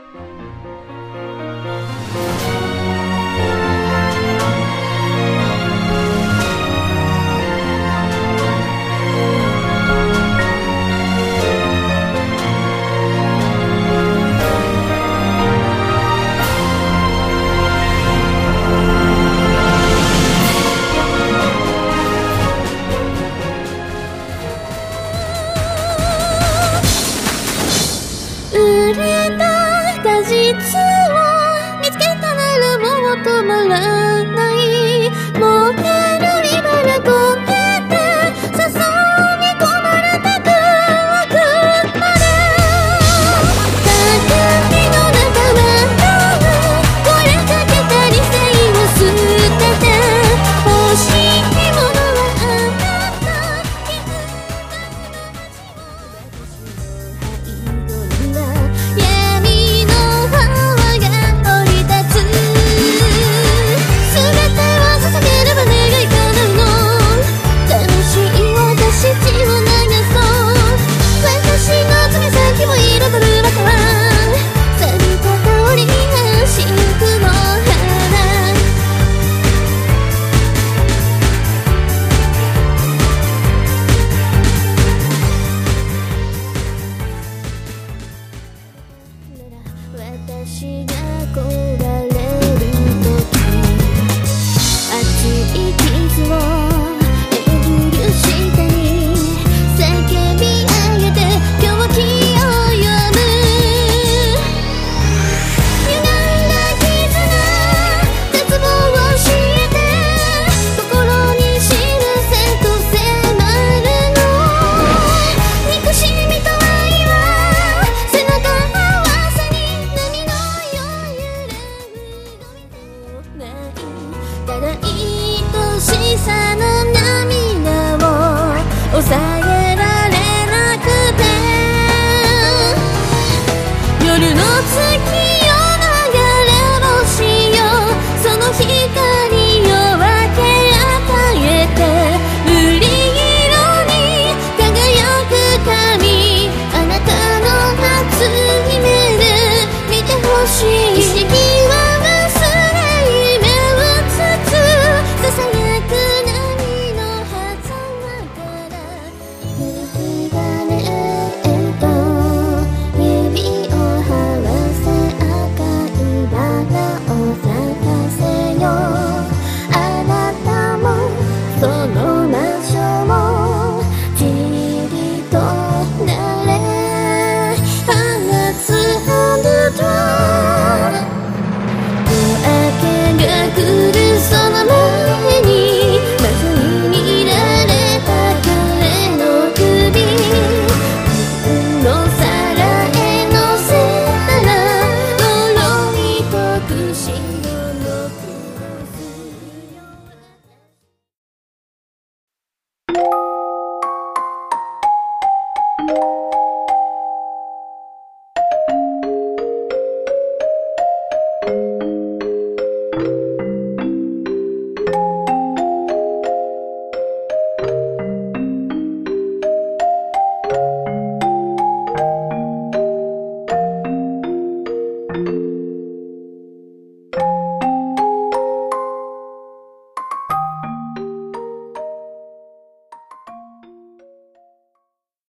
売れた果実を見つけたならもう止まらない燃える茨越えて誘い込まれてく奥まで鏡の中は声かけた理性を捨てて欲しいものはあなた気づ闇の泡が降り立つ全てを捧げれば願い叶うの楽しい私血を流そう私の爪先を彩るバカは錆びた香りがシンクの花私が